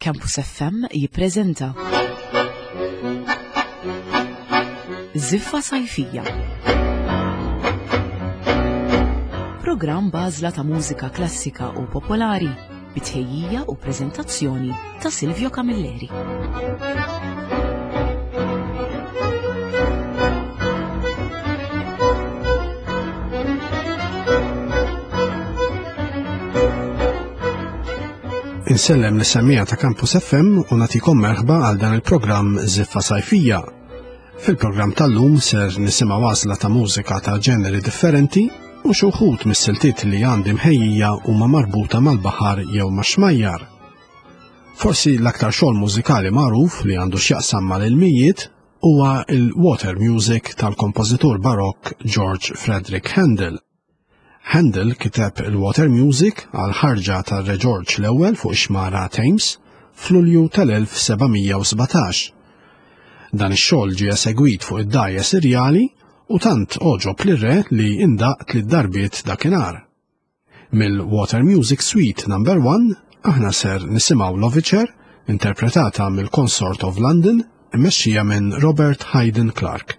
Campus FM jippreżenta Ziffa Sajfija. Programm bażla ta' mużika klassika u popolari bitħejjija u preżentazzjoni ta' Silvio Camilleri. Insellem l-semija ta' Campus FM u nagħtikom merħba għal dan il-programm Ziffa Sajfija. Fil-programm tal-lum ser nisimgħu għażla ta' mużika ta' ġeneri differenti u xi wħud mis-siltiet li għandi mħejjija huma marbuta mal-baħar jew max-xmajjar. Forsi l-aktar xogħol mużikali magħruf li għandu x'jaqsam mal-ilmijiet huwa il-water music tal-kompożitur barokk George Frederick Handel. Handel kiteb il-water music għal ħarġa tar-Re George l-ewwel fuq ix-xmara Thames f'Lulju tal-1717. Dan ix-xogħol ġie esegwit fuq id-dajja Sirjali u tant oġob lir-re li indaq 3 darbiet dakinhar. Mill-Water Music Suite No. 1 aħna ser nisimgħu l-Overture interpretata mill-Consort of London immexxija minn Robert Hayden Clark.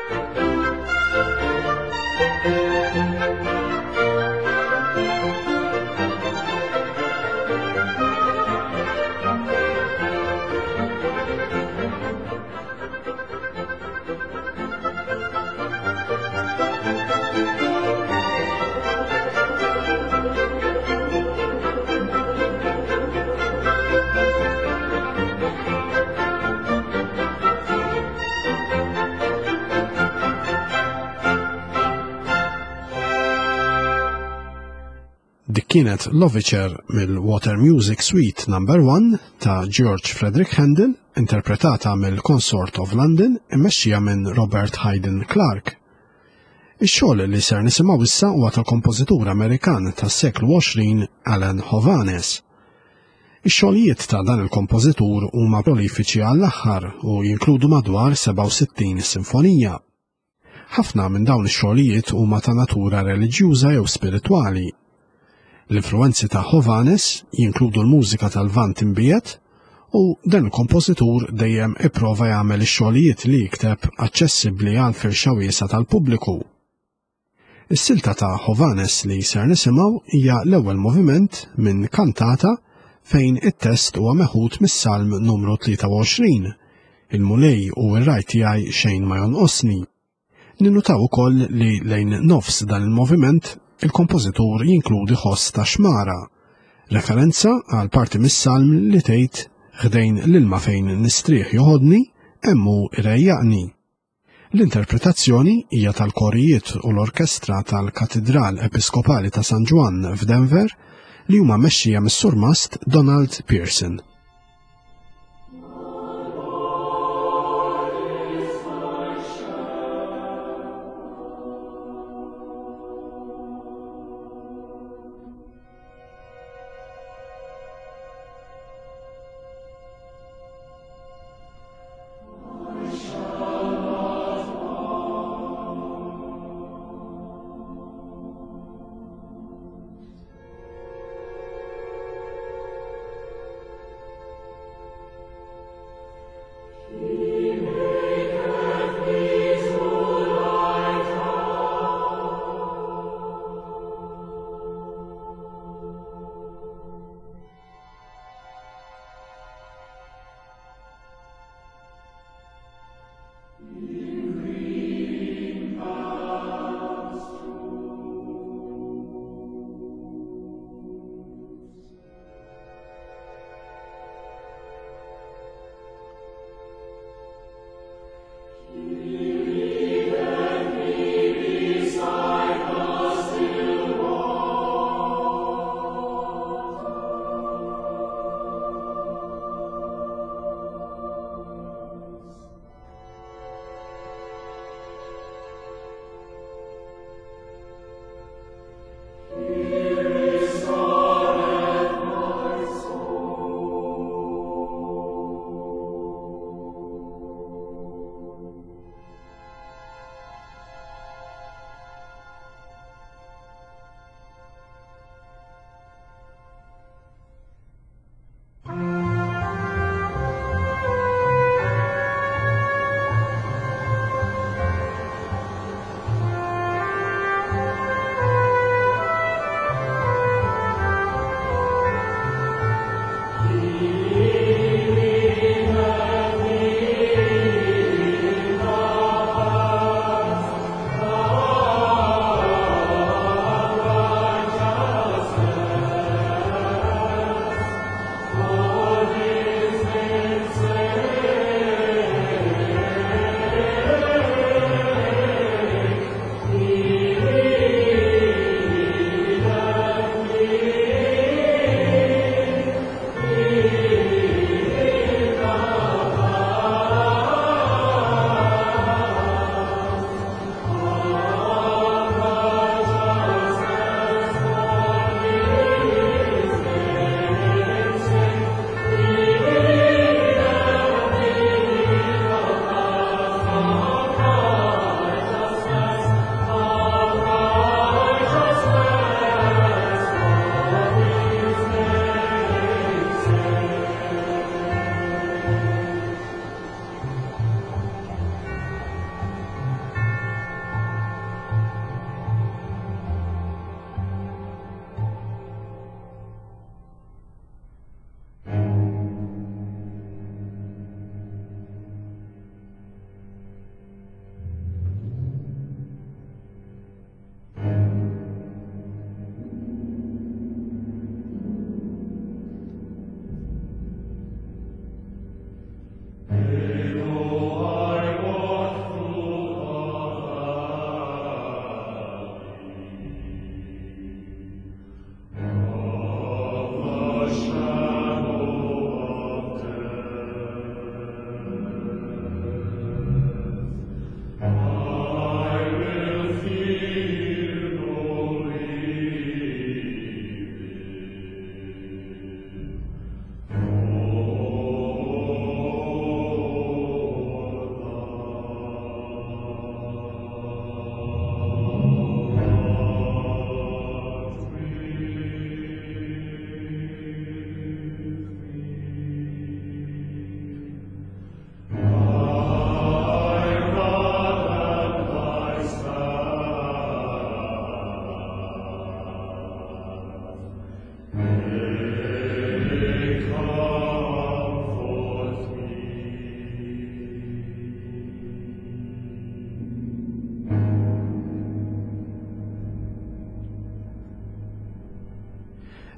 Dik kienet L'Overture mill-Water Music Suite No. 1 ta' George Frederick Handel, interpretata mill-Consort of London immexxija minn Robert Hayden Clark. Ix-xogħol li ser nisimgħu issa huwa tal-kompożitur Amerikan tas-seklu 20 Alan Hovhaness. Ix-xogħlijiet ta' dan il-kompożitur huma prolifiċi għall-aħħar u jinkludu madwar 67 sinfonija. Ħafna minn dawn ix-xogħlijiet huma ta' natura reliġjuża jew spiritwali. L-influenzi ta' Hovhaness jinkludu l-mużika tal-Vant imbiet u dan il-kompożitur dejjem ipprova jagħmel ix-xogħlijiet li jikteb aċċessibbli għal firxa wiesa tal-pubbliku. Is-silta ta' Hovhaness li ser nisimgħu hija l-ewwel moviment minn kantata fejn it-test huwa meħud mis-Salm numru 23, il-mulej u r-rajt tiegħi xejn ma jonqosni. Ninnutaw ukoll li lejn nofs dan il-moviment il-kompożitur jinkludi ħoss ta' xmara, referenza għal parti mis-salm li tgħid ħdejn l-ilma fejn nistrieħ joħodni hemmu irejjaqni. L-interpretazzjoni hija tal-korijiet u l-orkestra tal-Katedral Episkopali ta' San Juan f'Denver li huma mexxija mis-surmast Donald Pearson.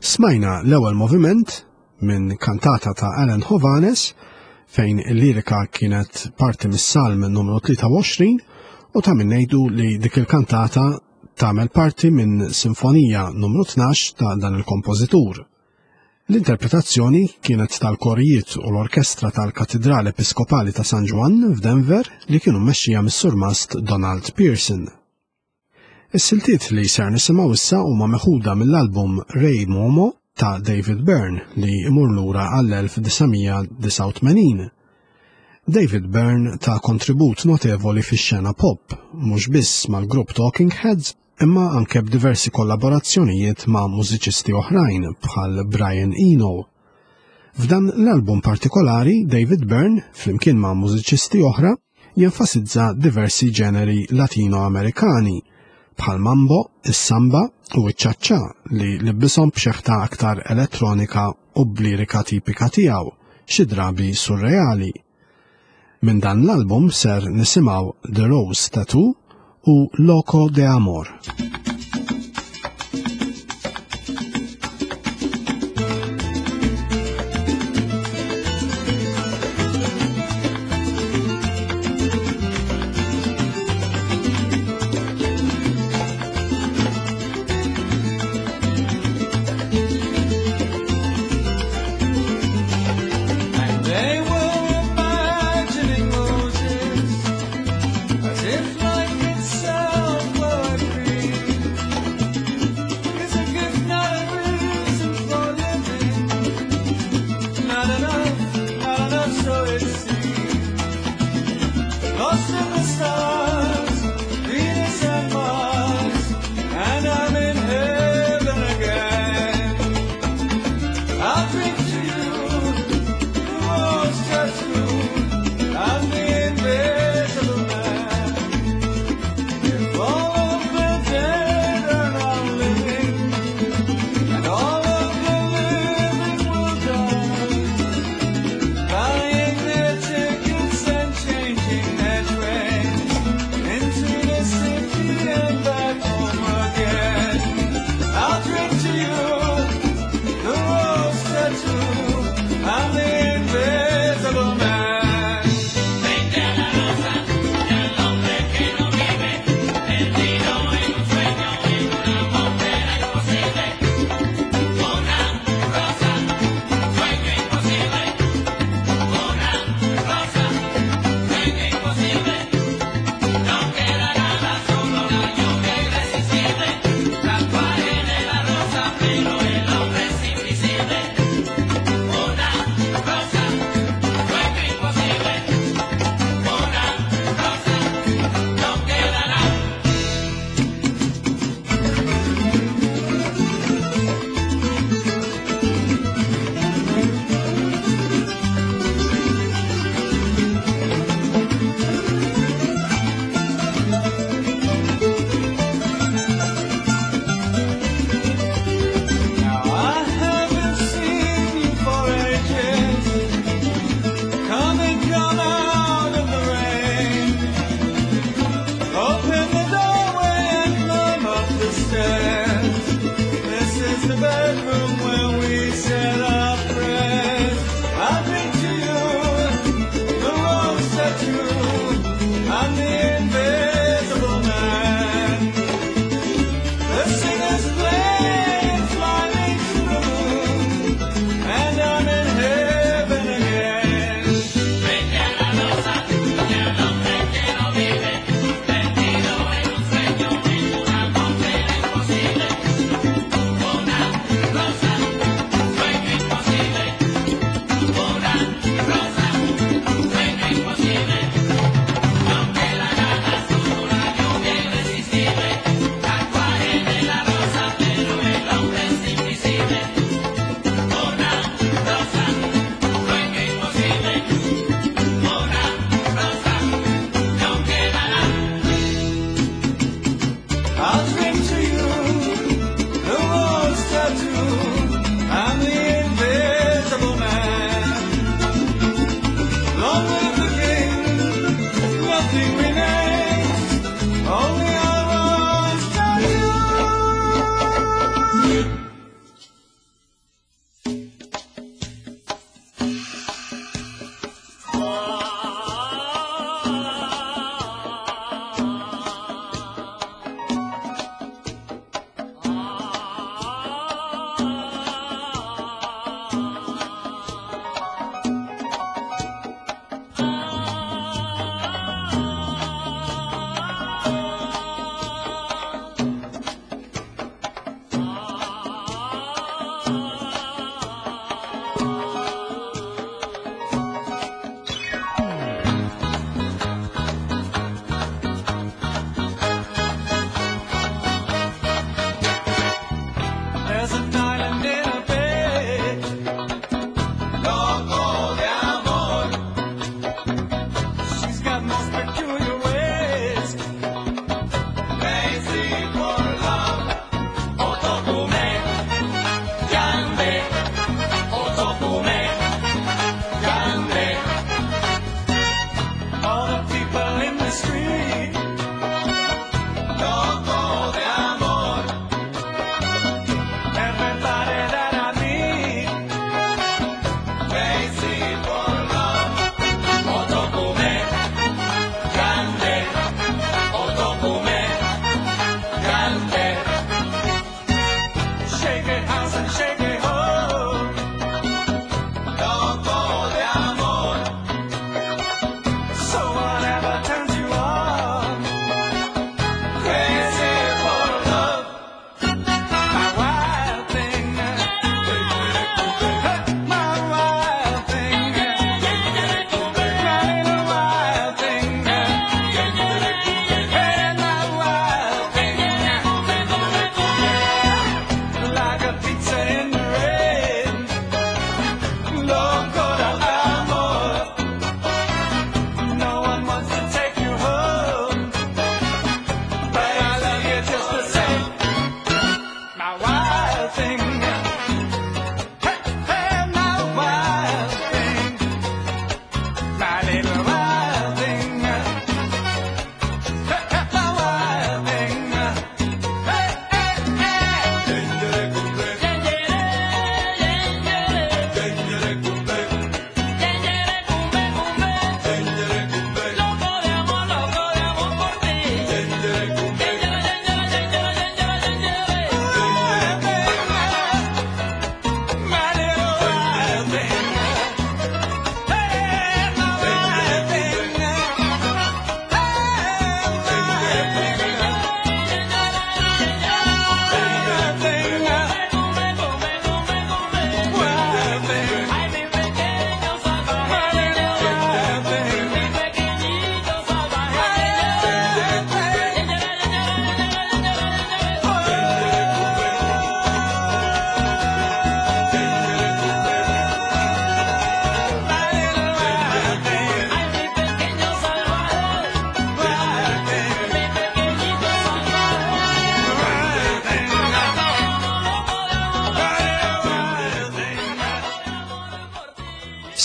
Smajna l-ewwel moviment minn kantata ta' Alan Hovhaness fejn il-lirika kienet parti mis-salm numru 23 u ta' min ngħidu li dik il-kantata tagħmel parti minn sinfonija numru 12 ta' dan il-kompożitur. L-interpretazzjoni kienet tal-korijiet u l-orkestra tal-Katedrale Episkopali ta' San Juan f'Denver li kienu mmexxija mis-surmast Donald Pearson. Is-siltiet li ser nisimgħu issa huma meħuda mill-album Ray Momo ta' David Byrne li imur lura għall-1989. David Byrne ta' kontribut notevoli fix-xena pop, mhux biss mal-grupp Talking Heads, imma anke b'diversi kollaborazzjonijiet ma' mużiċisti oħrajn bħal Brian Eno. F'dan l-album partikolari, David Byrne, flimkien ma' mużiċisti oħra, jenfasizza diversi ġeneri latino-amerikani, bħal mambo, is-samba u iċ-ċaċċa li libbisom b'xeħta aktar elettronika u b'lirika tipika tiegħu, xi drabi surreali. Minn dan l-album ser nisimgħu The Rose Tattoo u Loco de Amor. If like it's so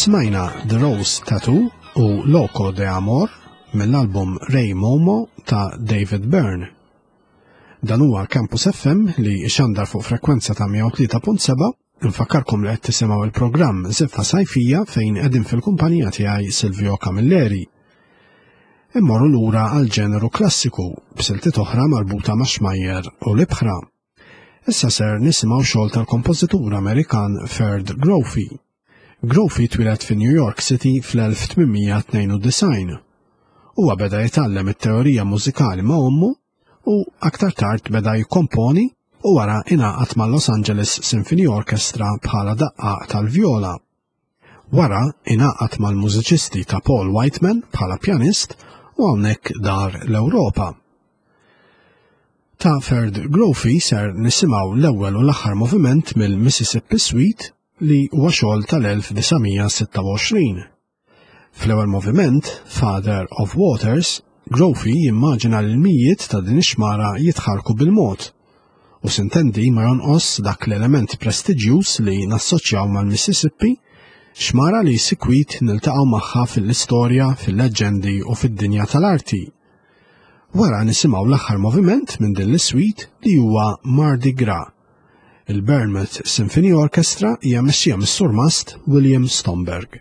Smajna The Rose Tattoo u Loco de Amor mill-album Ray Momo ta' David Byrne. Dan huwa Campus FM li xandar fuq frekwenza ta' 103.7. Infakkarkom li qed tisimgħu il-programm Ziffa Sajfija fejn qegħdin fil-kumpanija tiegħi Silvio Camilleri. Immorru lura għal ġeneru klassiku b'siltiet oħra marbuta ma' Schmeyer u l-ibħra. Issa ser nisimgħu xogħol tal-kompożitur Amerikan Ferd Grofi. Grofi twilet fi New York City fl-1892. Huwa beda jitgħallem it-teorija mużikali ma' ommu u aktar tard beda jikkomponi u wara ingħaqad mal-Los Angeles Symphony Orchestra bħala daqqaq tal-vjola. Wara ingħaqad mal-mużiċisti ta' Paul Whiteman bħala pjanist u hawnhekk dar l-Ewropa. Ta' Ferd Grofi ser nisimgħu l-ewwel u l-aħħar moviment mill-Mississippi Suite li huwa xogħol tal-1926. Fl-ewwel moviment, Father of Waters, Grofi jimmaġina l-mijiet ta' din ix-xmara jitħarku bil-mod u sintendi ma jonqos dak l-element prestiġjuż li nassoċjaw mal-Mississippi, xmara li sikwit niltaqgħu magħha fil-istorja, fil-leġendi u fid-dinja tal-arti. Wara nisimgħu l-aħħar moviment minn din l-iswit li huwa Mardi Gras. Il-Bournemouth Symphony Orchestra hija mmexxija mis-surmast William Stomberg.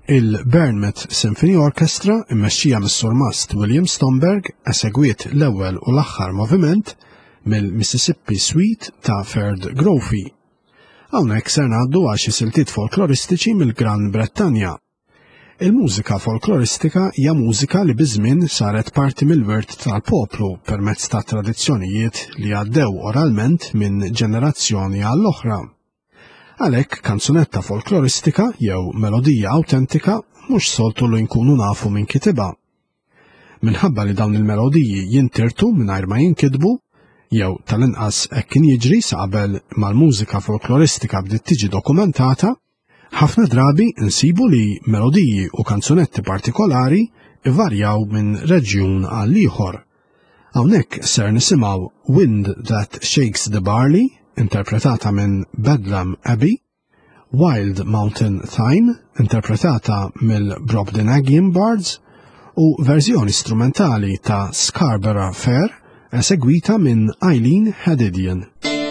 Il-Bournemouth Symphony Orchestra immexxija mis-surmast William Stomberg esegwiet l-ewwel u l-aħħar moviment mill-Mississippi Suite ta' Ferd Grofi. Hawnhekk ser ngħaddu għal xi siltiet folkloristiċi mill-Gran Brettanja. Il-mużika folkloristika hija mużika li biż-żmien saret parti mill-wirt tal-poplu permezz ta' tradizzjonijiet li għaddew oralment minn ġenerazzjoni għall-oħra. Għalhekk kanzunetta folkloristika jew melodija awtentika mhux soltu li nkunu nafu minn kitibha. Minħabba li dawn il-melodiji jintirtu mingħajr ma jinkitbu, jew tal-inqas hekk kien jiġri sa qabel mal-mużika folkloristika bdiet tiġi dokumentata, ħafna drabi insibu li melodiji u kanzunetti partikolari ivarjaw minn reġjun għal ieħor. Hawnhekk ser nisimgħu Wind That Shakes the Barley, interpretata minn Bedlam Abbey, Wild Mountain Thyme, interpretata mill-Brobdingnagian Bards, u verżjoni strumentali ta' Scarborough Fair, esegwita minn Eileen Hadidian.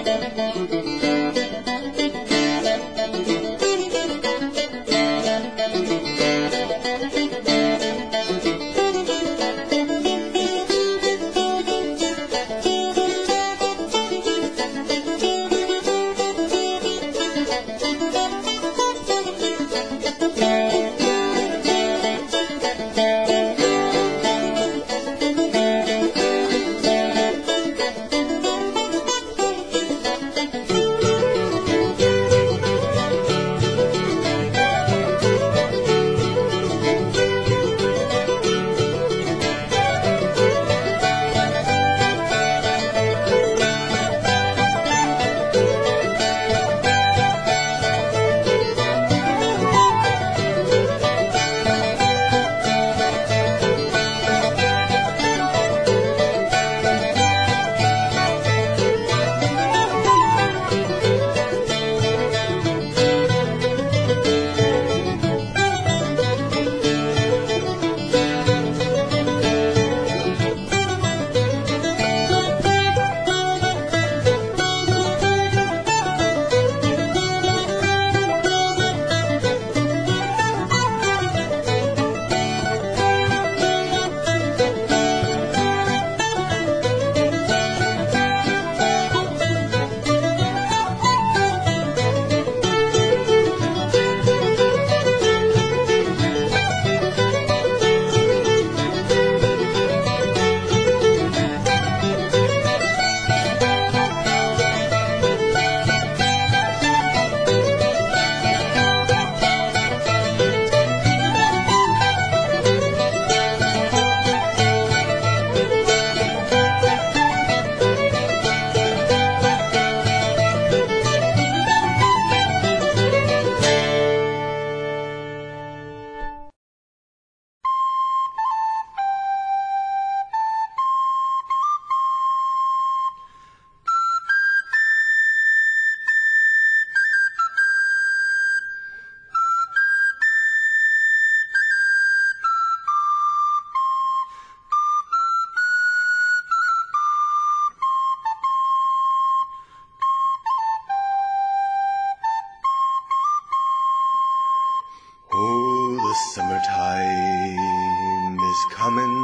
Summertime is coming,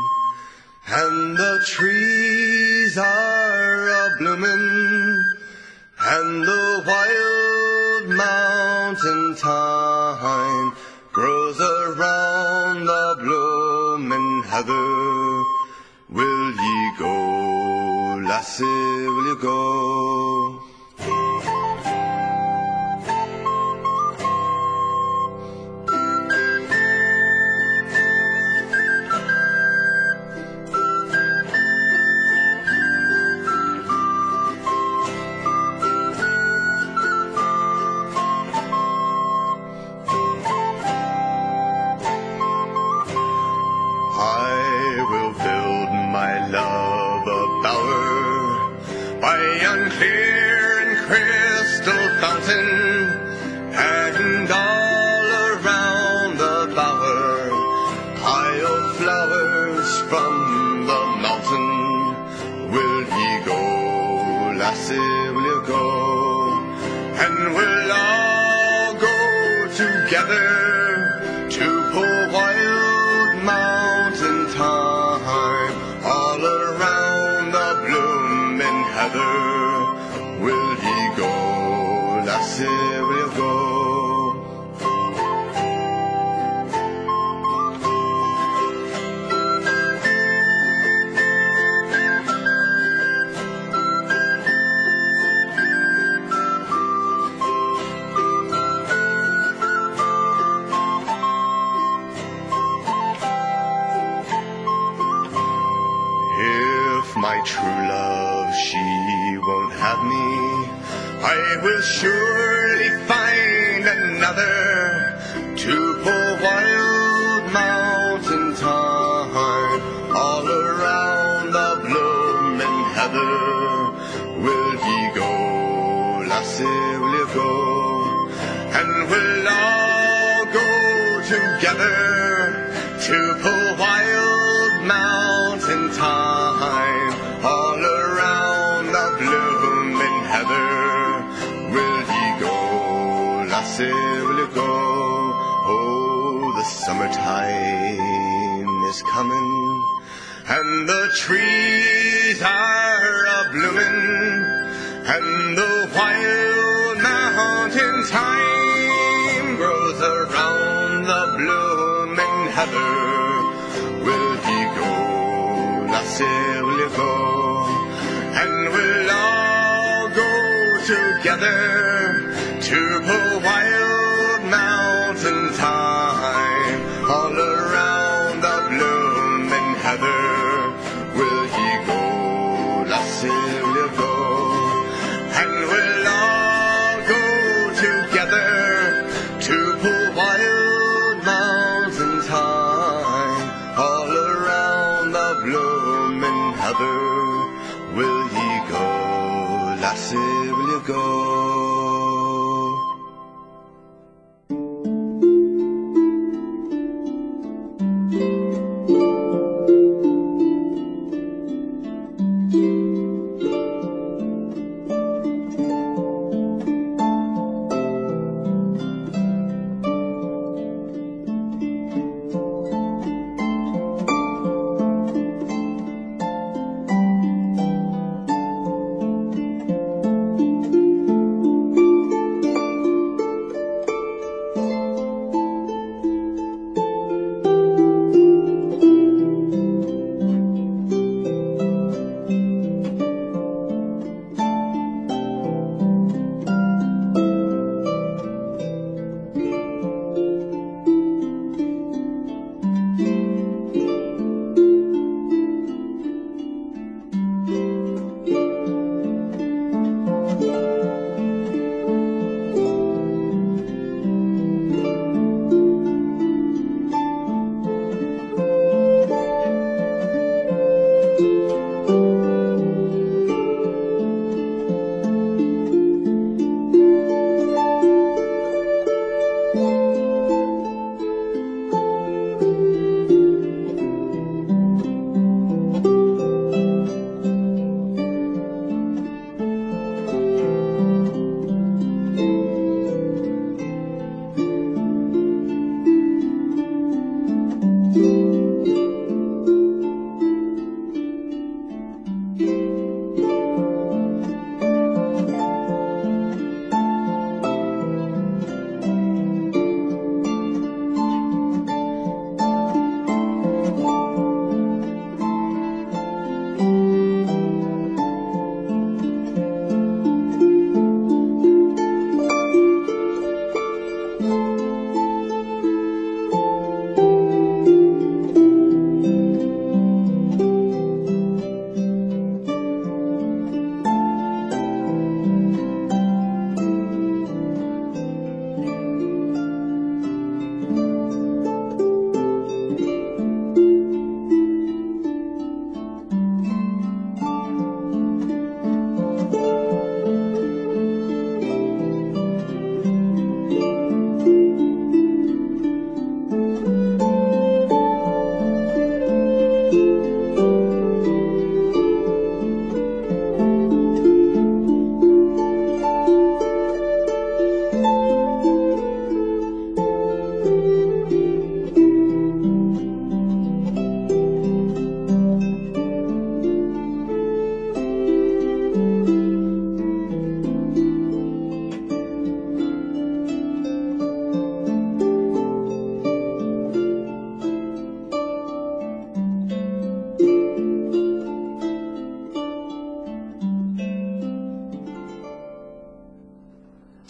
and the trees are a-bloomin', and the wild mountain thyme grows around the bloomin' heather. Will ye go, lassie, will you go? Clear and crystal fountain, and all around the bower pile flowers from the mountain. Will ye go, lassie, will you go? And we'll all go together lassie, will you go? My true love, she won't have me. I will surely find another to pull wild mountain thyme all around the blooming heather. Will ye go, lassie, will you go? And we'll all go together to pull wild mountain thyme all around the blooming heather. Will ye go, lassie, will you go? Oh, the summertime is coming, and the trees are a-bloomin', and the wild mountain thyme grows around the blooming heather. Will ye go, lassie, will you go? And we'll all go together to pull wild mountain thyme all around the blooming heather. Will ye go, lassie, will you go? And we'll all go together to pull wild mountain thyme all around the blooming heather. Will ye go, lassie, will you go?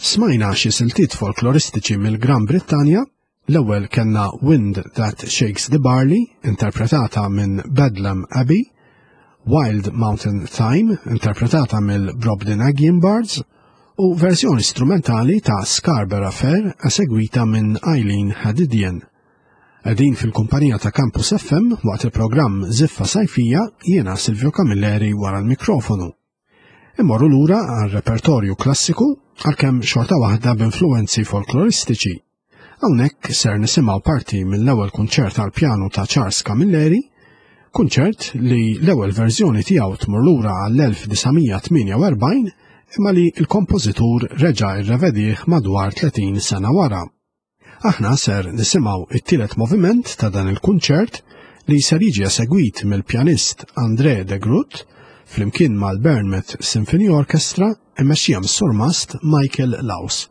Smajna xi siltiet folkloristiċi mill-Gran Brittanja. L-ewwel kellna Wind That Shakes the Barley, interpretata minn Bedlam Abbey, Wild Mountain Thyme, interpretata mill-Brobdingnagian Bards, u verżjoni strumentali ta' Scarborough Fair esegwita minn Eileen Hadidian. Qegħdin fil-kumpanija ta' Campus FM waqt il-programm Ziffa Sajfija jiena Silvio Camilleri wara l-mikrofonu. Immorru lura għal-repertorju klassiku għalkemm xorta waħda b'influenzi folkloristiċi. Hawnhekk ser nisimgħu parti mill-ewwel kunċert għal pjanu ta' Charles Camilleri, kunċert li l-ewwel verżjoni tiegħu tmur lura għall-1948 imma li l-kompożitur reġa' irrevedih madwar 30 sena wara. Aħna ser nisimgħu it-tielet moviment ta' dan il-kunċert li ser jiġi esegwit mill-pjanist André de Groot flimkien mal-Bournemouth Symphony Orchestra immexxija mis-surmast Michael Laws.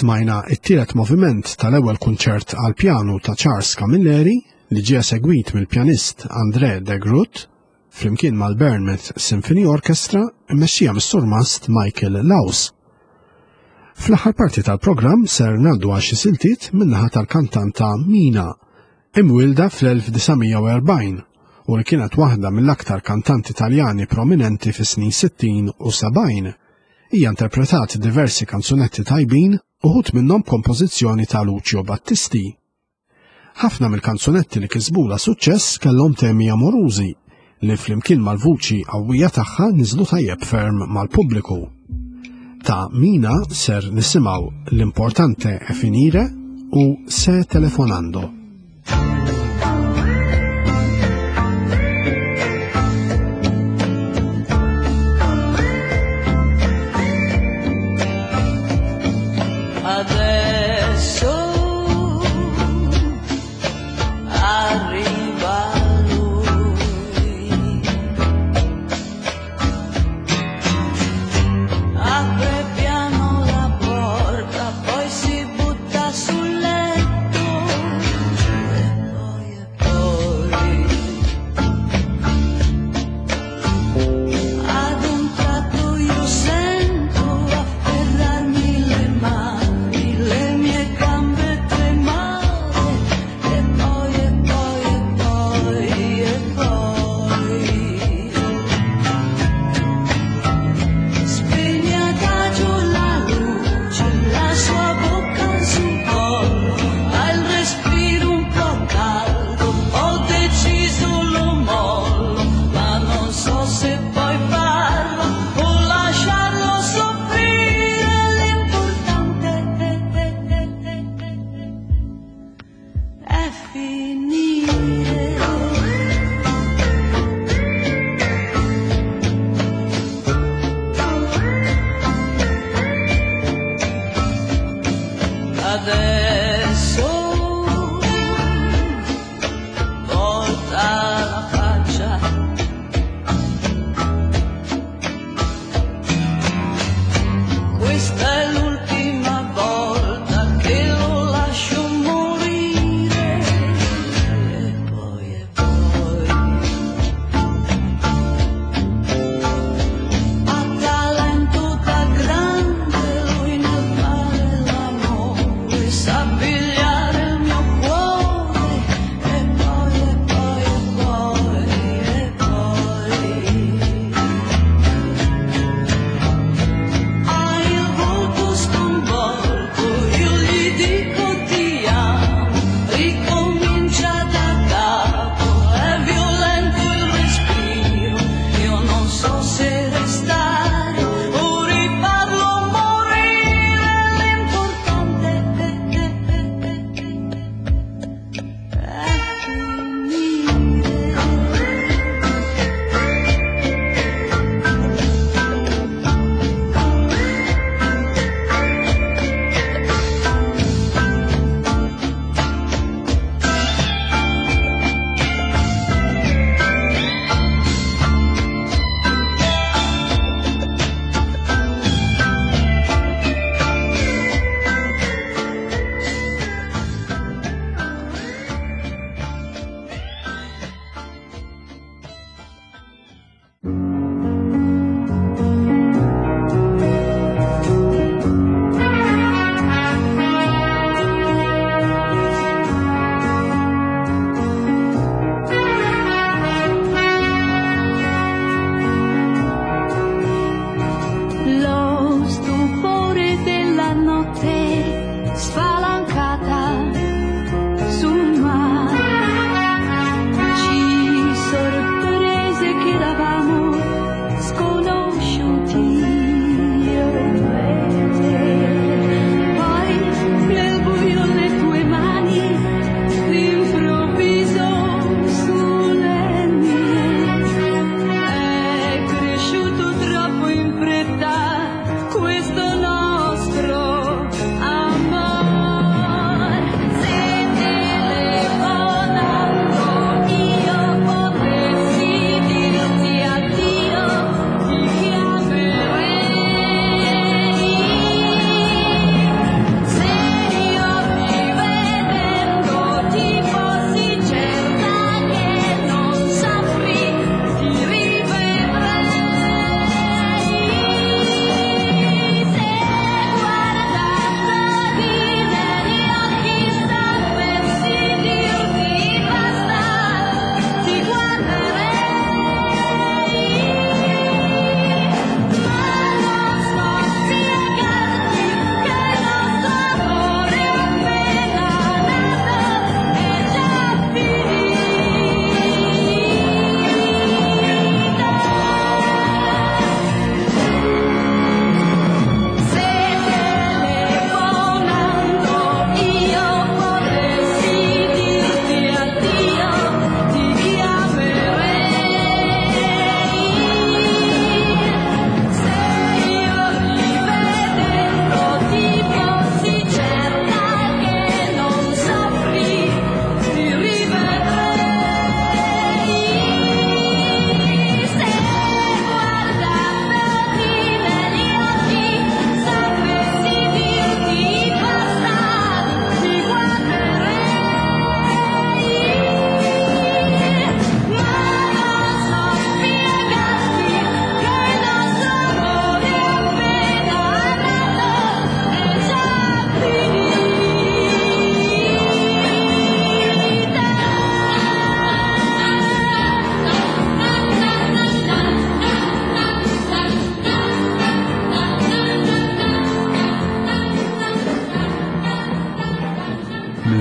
smajna it-tielet moviment tal-ewwel kunċert għal pjanu ta' Charles Camilleri li ġie segwit mill-pjanist André de Groot flimkien mal-Bournemouth Symphony Orchestra immexxija mis-surmast Michael Laws. Fl-aħħar parti tal-programm ser ngħaddu għal xi siltiet min-naħa tal-kantanta Mina, imwilda fl-1940 u li kienet waħda mill-aktar kantanti Taljani prominenti fis-snin 60 u 70. Hija interpretat diversi kanzunetti tajbin uħud minnhom kompożizzjoni ta' Lucio Battisti. Ħafna mill-kanzunetti li kisbula suċċess kellhom temi amorużi li flimkien mal-vuċi qawwija tagħha niżlu tajjeb ferm mal-pubbliku. Ta' Mina ser nisimgħu l-importante è finire u Se telefonando.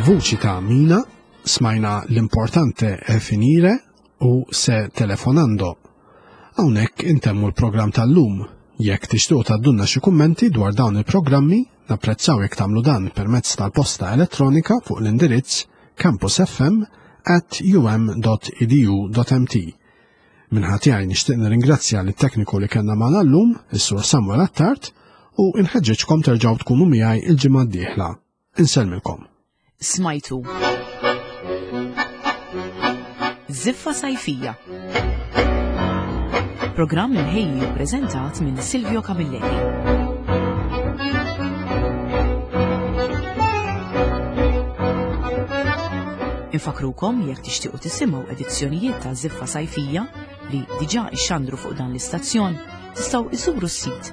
Fil-vuċi ta' Mina smajna L-importante è finire u Se telefonando. Hawnhekk intemmu l-programm tal-lum. Jekk tixtiequ tgħaddulna xi kummenti dwar dawn il-programmi, napprezzaw jekk tagħmlu dan permezz tal-posta elettronika fuq l-indirizz campusfm@um.edu.mt. Minħatijaj nixtieq nirringrazzja lit-tekniku li kellna magħna llum, is-Sur Samuel Attart, u nħeġġeġkom terġgħu tkunu miegħi il-ġimgħa d-dieħla. Insellmilkom. Smajtu Ziffa Sajfija, programm inħejji u preżentat minn Silvio Camilleri. Infakrukom jekk tixtiequ tisimgħu edizzjonijiet ta' Ziffa Sajfija li diġà ixxandru fuq dan l-istazzjon, tistgħu iżuru s-sit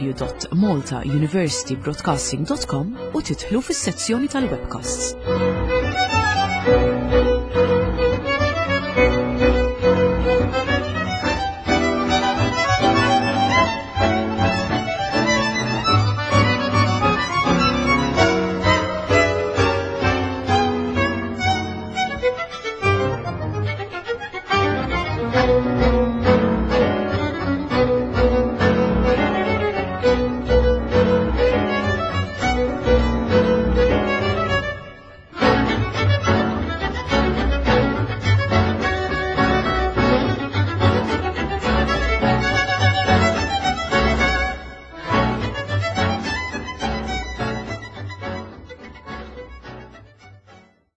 www.maltauniversitybroadcasting.com u tidħlu fis-sezzjoni tal-webcasts.